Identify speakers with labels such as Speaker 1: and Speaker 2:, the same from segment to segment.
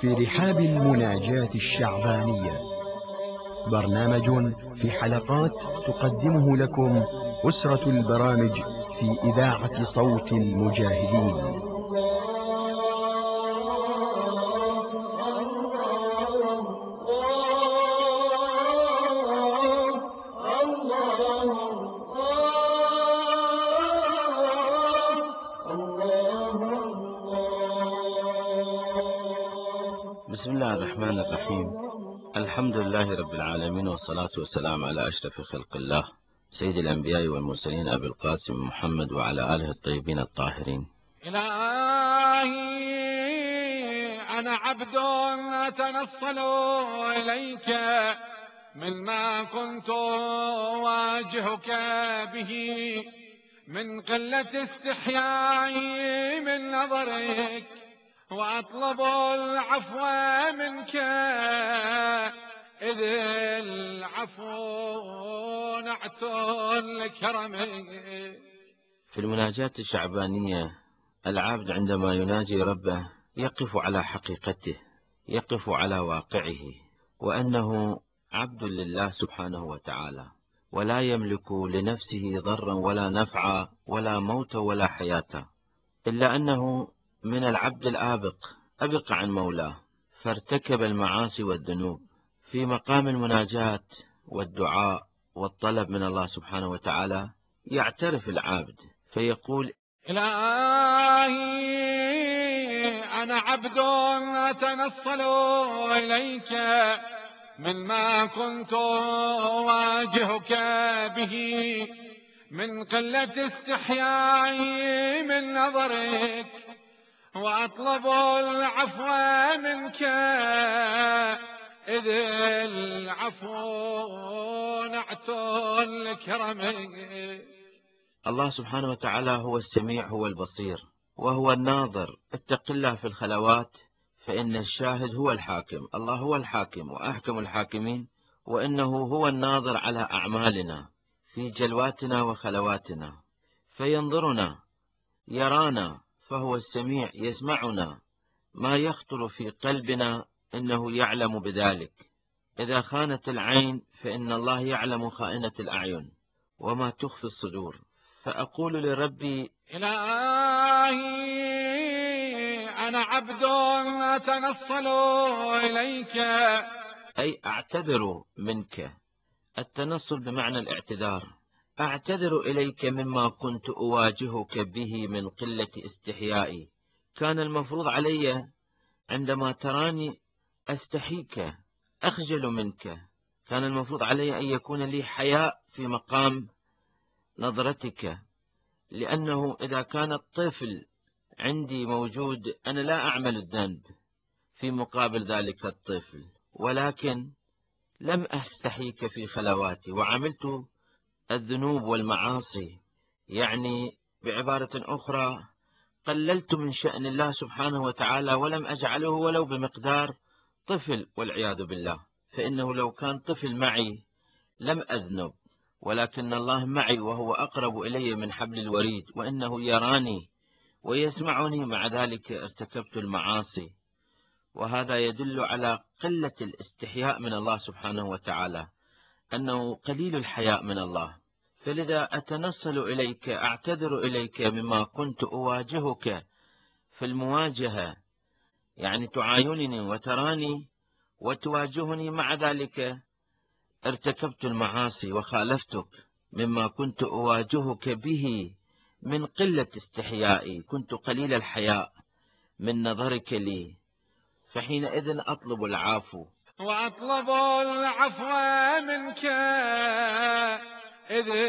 Speaker 1: في رحاب المناجاة الشعبانية، برنامج في حلقات تقدمه لكم أسرة البرامج في إذاعة صوت المجاهدين.
Speaker 2: بسم الله الرحمن الرحيم. الحمد لله رب العالمين، والصلاة والسلام على أشرف خلق الله سيد الأنبياء والمرسلين أبي القاسم محمد وعلى آله الطيبين الطاهرين.
Speaker 3: إلهي أنا عبد أتنصل إليك مما كنت أواجهك به من قلة استحيائي من نظرك، وأطلب العفو منك إذ العفو نعت لكرمك.
Speaker 2: في المناجاة الشعبانية العبد عندما يناجي ربه يقف على حقيقته، يقف على واقعه، وأنه عبد لله سبحانه وتعالى، ولا يملك لنفسه ضرا ولا نفعا ولا موت ولا حياة، إلا أنه من العبد الآبق أبق عن مولاه، فارتكب المعاصي والذنوب. في مقام المناجاة والدعاء والطلب من الله سبحانه وتعالى يعترف العابد فيقول:
Speaker 3: إلهي أنا عبد أتنصل إليك مما كنت أواجهك به من قلة استحيائي من نظرك، وأطلب العفو منك إذ العفو نعت لكرمك.
Speaker 2: الله سبحانه وتعالى هو السميع، هو البصير، وهو الناظر. اتق الله في الخلوات فإن الشاهد هو الحاكم. الله هو الحاكم وأحكم الحاكمين، وإنه هو الناظر على أعمالنا في جلواتنا وخلواتنا، فينظرنا يرانا، فهو السميع يسمعنا ما يخطر في قلبنا، إنه يعلم بذلك. إذا خانت العين فإن الله يعلم خائنة الأعين وما تخفي الصدور. فأقول لربي:
Speaker 3: إلهي أنا عبد أتنصل إليك،
Speaker 2: أي أعتذر منك. التنصل بمعنى الاعتذار. أعتذر إليك مما كنت أواجهك به من قلة استحيائي. كان المفروض علي عندما تراني أستحيك، أخجل منك. كان المفروض علي أن يكون لي حياء في مقام نظرتك، لأنه إذا كان الطفل عندي موجود أنا لا أعمل الذنب في مقابل ذلك الطفل، ولكن لم أستحيك في خلواتي وعملت الذنوب والمعاصي. يعني بعبارة أخرى قللت من شأن الله سبحانه وتعالى ولم أجعله ولو بمقدار طفل، والعياذ بالله. فإنه لو كان طفل معي لم أذنب، ولكن الله معي وهو أقرب إلي من حبل الوريد، وإنه يراني ويسمعني، مع ذلك ارتكبت المعاصي. وهذا يدل على قلة الاستحياء من الله سبحانه وتعالى، أنه قليل الحياء من الله. فلذا أتنصل إليك، أعتذر إليك مما كنت أواجهك في المواجهة، يعني تعاينني وتراني وتواجهني، مع ذلك ارتكبت المعاصي وخالفتك مما كنت أواجهك به من قلة استحيائي. كنت قليل الحياء من نظرك لي، فحينئذ أطلب العفو.
Speaker 3: وأطلب العفو منك إذ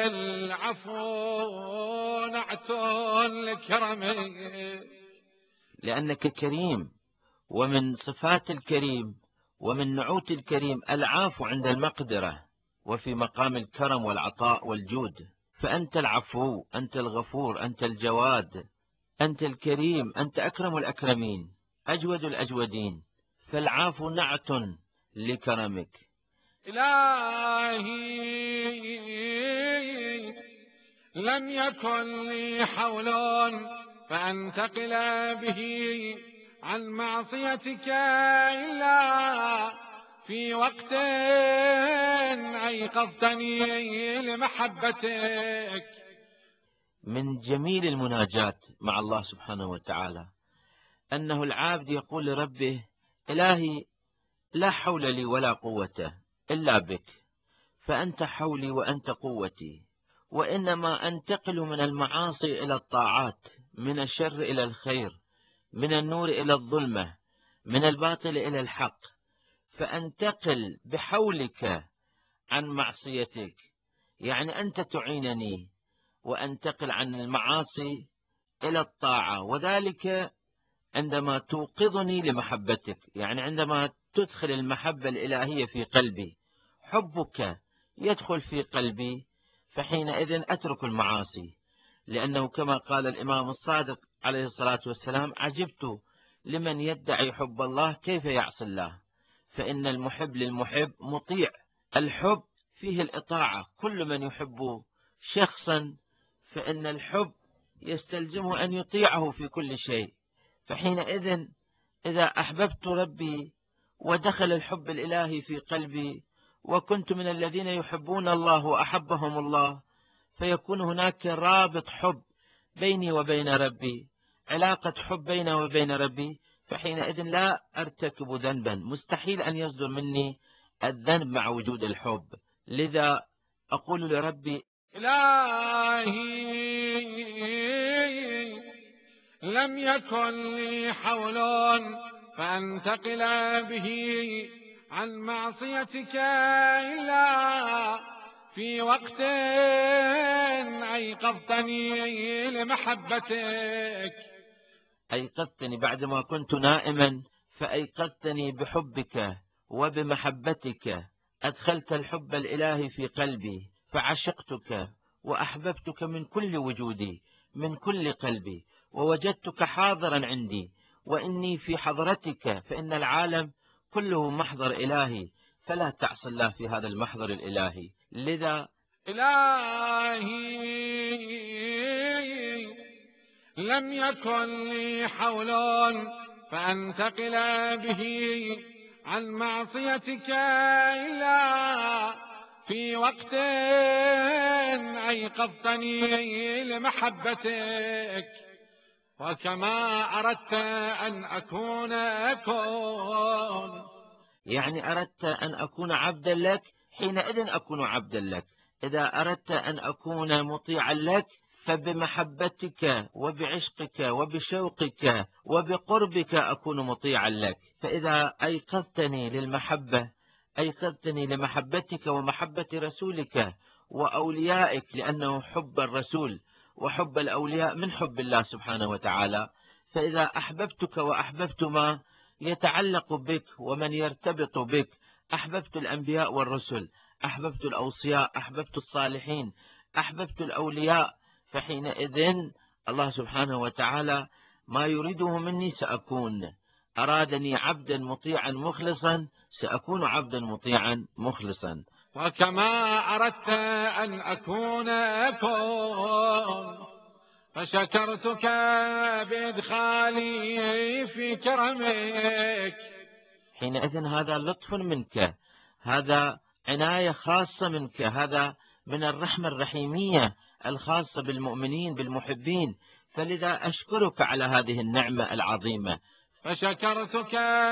Speaker 3: العفو نعت لكرمك.
Speaker 2: لأنك كريم، ومن صفات الكريم ومن نعوت الكريم العفو عند المقدرة، وفي مقام الكرم والعطاء والجود. فأنت العفو، أنت الغفور، أنت الجواد، أنت الكريم، أنت أكرم الأكرمين، أجود الأجودين، فالعفو نعت لكرمك.
Speaker 3: إلهي لم يكن لي حول فأنتقل به عن معصيتك إلا في وقت أيقظتني لمحبتك.
Speaker 2: من جميل المناجاة مع الله سبحانه وتعالى أنه العابد يقول لربه: إلهي، لا حول لي ولا قوة إلا بك، فأنت حولي وأنت قوتي، وإنما أنتقل من المعاصي إلى الطاعات، من الشر إلى الخير، من النور إلى الظلمة، من الباطل إلى الحق، فأنتقل بحولك عن معصيتك، يعني أنت تعينني، وأنتقل عن المعاصي إلى الطاعة، وذلك عندما توقظني لمحبتك، يعني عندما تدخل المحبة الإلهية في قلبي، حبك يدخل في قلبي، فحينئذ أترك المعاصي. لأنه كما قال الإمام الصادق عليه الصلاة والسلام: عجبت لمن يدعي حب الله كيف يعصي الله، فإن المحب للمحب مطيع. الحب فيه الإطاعة، كل من يحب شخصا فإن الحب يستلزمه أن يطيعه في كل شيء. فحينئذ إذا أحببت ربي ودخل الحب الإلهي في قلبي، وكنت من الذين يحبون الله وأحبهم الله، فيكون هناك رابط حب بيني وبين ربي، علاقة حب بيني وبين ربي، فحينئذ لا أرتكب ذنبا، مستحيل أن يصدر مني الذنب مع وجود الحب. لذا أقول لربي:
Speaker 3: إلهي، لم يكن لي حول فأنتقل به عن معصيتك إلا في وقت أيقظتني لمحبتك.
Speaker 2: أيقظتني بعدما كنت نائما، فأيقظتني بحبك وبمحبتك، أدخلت الحب الإلهي في قلبي، فعشقتك وأحببتك من كل وجودي، من كل قلبي، ووجدتك حاضرا عندي، وإني في حضرتك، فإن العالم كله محضر إلهي، فلا تعص الله في هذا المحضر الإلهي. لذا
Speaker 3: إلهي، لم يكن لي حول فأنتقل به عن معصيتك إلا في وقت أيقظتني لمحبتك. وكما أردت أن أكون
Speaker 2: يعني أردت أن أكون عبدا لك، حينئذ أكون عبدا لك. إذا أردت أن أكون مطيعا لك، فبمحبتك وبعشقك وبشوقك وبقربك أكون مطيعا لك. فإذا أيقظتني للمحبة، أيقظتني لمحبتك ومحبة رسولك وأوليائك، لأنه حب الرسول وحب الأولياء من حب الله سبحانه وتعالى. فإذا أحببتك وأحببت ما يتعلق بك ومن يرتبط بك، أحببت الأنبياء والرسل، أحببت الأوصياء، أحببت الصالحين، أحببت الأولياء، فحينئذ الله سبحانه وتعالى ما يريده مني سأكون. أرادني عبدا مطيعا مخلصا، سأكون عبدا مطيعا مخلصا.
Speaker 3: وكما أردت أن أكون فشكرتك بإدخالي في كرمك.
Speaker 2: حينئذ هذا لطف منك، هذا عناية خاصة منك، هذا من الرحمة الرحيمية الخاصة بالمؤمنين بالمحبين، فلذا أشكرك على هذه النعمة العظيمة.
Speaker 3: فشكرتك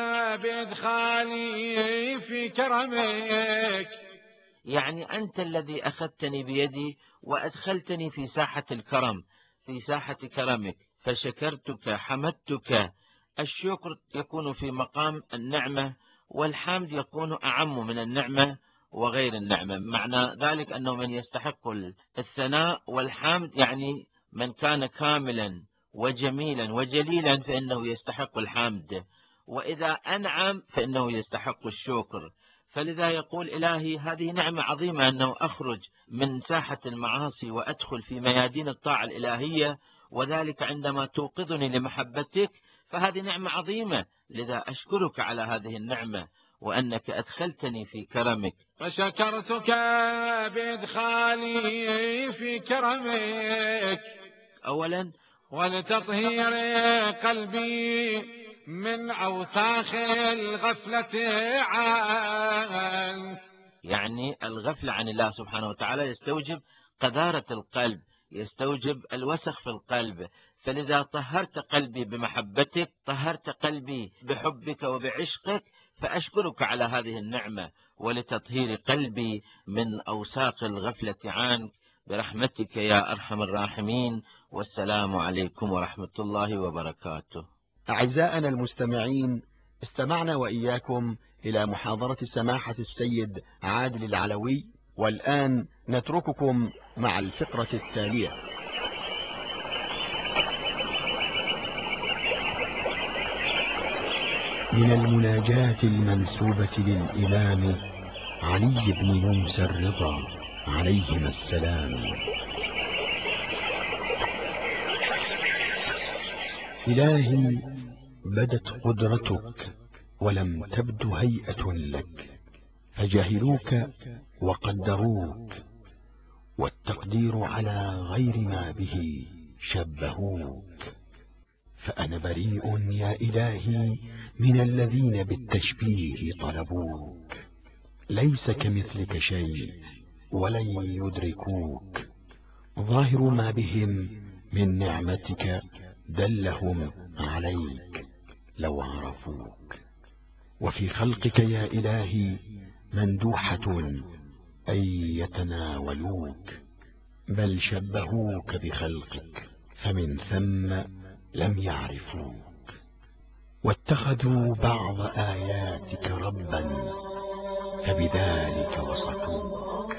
Speaker 3: بإدخالي في كرمك،
Speaker 2: يعني أنت الذي أخذتني بيدي وأدخلتني في ساحة الكرم، في ساحة كرمك، فشكرتك، حمدتك. الشكر يكون في مقام النعمة، والحمد يكون أعم من النعمة وغير النعمة. معنى ذلك أنه من يستحق الثناء والحمد، يعني من كان كاملا وجميلا وجليلا فإنه يستحق الحمد، وإذا أنعم فإنه يستحق الشكر. فلذا يقول: إلهي، هذه نعمة عظيمة أنه أخرج من ساحة المعاصي وأدخل في ميادين الطاعة الإلهية، وذلك عندما توقظني لمحبتك، فهذه نعمة عظيمة. لذا أشكرك على هذه النعمة وأنك أدخلتني في كرمك.
Speaker 3: فشكرتك بإدخالي في كرمك
Speaker 2: أولا
Speaker 3: ولتطهير قلبي من أوساخ الغفلة عنك.
Speaker 2: يعني الغفلة عن الله سبحانه وتعالى يستوجب قذارة القلب، يستوجب الوسخ في القلب. فلذا طهرت قلبي بمحبتك، طهرت قلبي بحبك وبعشقك، فأشكرك على هذه النعمة ولتطهير قلبي من أوساخ الغفلة عنك برحمتك يا أرحم الراحمين. والسلام عليكم ورحمة الله وبركاته.
Speaker 1: أعزائنا المستمعين، استمعنا وإياكم إلى محاضرة سماحة السيد عادل العلوي، والآن نترككم مع الفقرة التالية. من المناجاة المنسوبة للإمام علي بن موسى الرضا عليهما السلام. إلهي، بدت قدرتك ولم تبد هيئة لك، فجهلوك وقدروك، والتقدير على غير ما به شبهوك. فأنا بريء يا إلهي من الذين بالتشبيه طلبوك، ليس كمثلك شيء ولن يدركوك. ظاهر ما بهم من نعمتك دلهم عليك لو عرفوك. وفي خلقك يا إلهي مندوحة أن يتناولوك، بل شبهوك بخلقك فمن ثم لم يعرفوك، واتخذوا بعض آياتك ربا فبذلك وصفوك.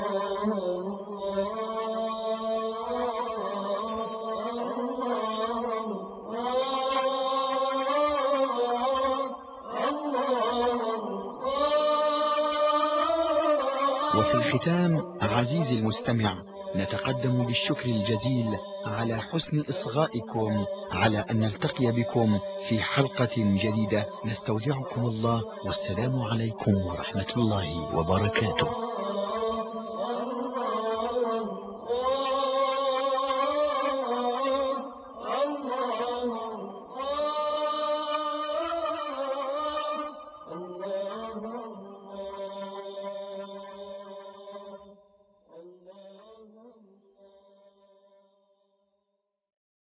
Speaker 1: وفي الختام عزيزي المستمع، نتقدم بالشكر الجزيل على حسن إصغائكم على أن نلتقي بكم في حلقة جديدة. نستودعكم الله، والسلام عليكم ورحمة الله وبركاته.